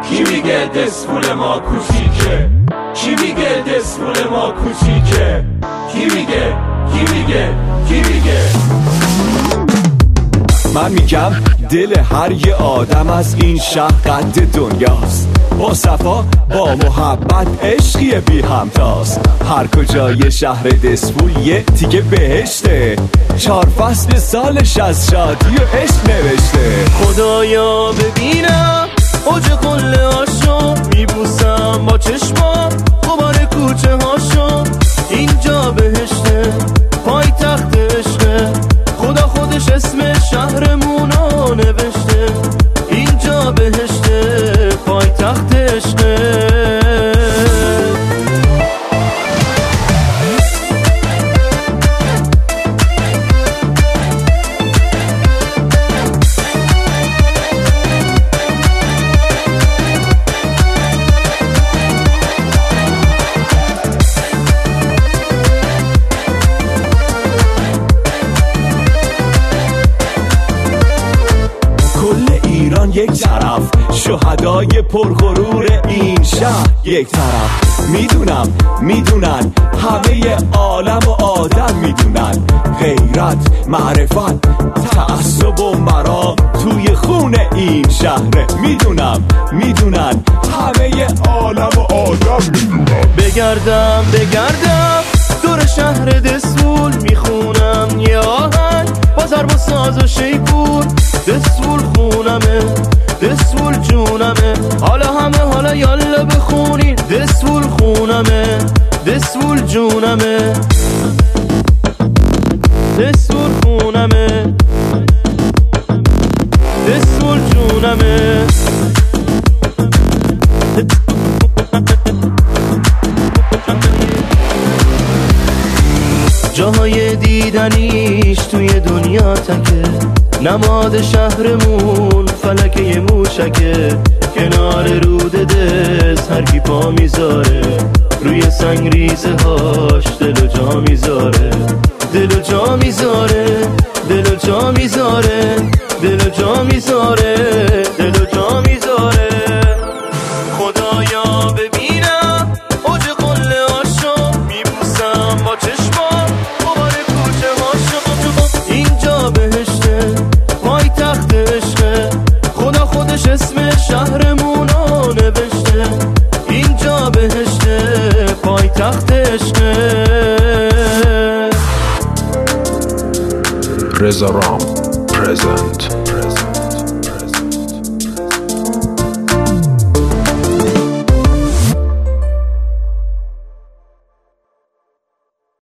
کی میگه دسپول ما کوچیکه؟ کی میگه دسپول ما کوچیکه؟ کی میگه؟ کی میگه؟ کی میگه؟ من میگم دل هر یه آدم از این شهر قد دنیاست، با صفا با محبت عشقی بی همتاست. هر کجای شهر دسپول یه تیکه بهشته، 4 فصل سالش از شادی و عشق نوشته. خدایا ببینم اوج قله هاشو، میبوسم با چشمام غبار کوچه هاشو. اینجا بهشته پای تخت عشقه، خدا خودش اسم شهرمونو نوشته. اینجا بهشته پای تخت عشقه. ایران یک طرف، شهدای پرغرور این شهر یک طرف. میدونن همه عالم و آدم میدونن، غیرت، معرفت، تعصب و مرام توی خون این شهره. میدونن همه عالم و آدم میدونن. بگردم دور شهر دسپول، میخونم یه آهنگ با ضرب و ساز و شیپور. دسپول خونمه، دسپول جونمه، حالا یالا بخونین. دسپول خونمه، دسپول جونمه، دسپول خونمه، دسپول جونمه. جاهای دیدنیش توی دنیا تکه، نماد شهرمون فلکه یه موشکه. کنار رود دست هر کی پا میذاره، روی سنگ ریزه هاش دل و جا میذاره. دل و جا میذاره، دل و جا میذاره، دل و جا میذاره، دل و جا میذاره. خدایا ببینم اوج قله هاشو، میبوسم با چشمام غبار کوچه هاشو. اینجا بهشته پای تخت عشقه، خدا خودش اسم شهرمونو نوشته. اینجا بهشته پای تخت عشقه. رضا رام پرزنت.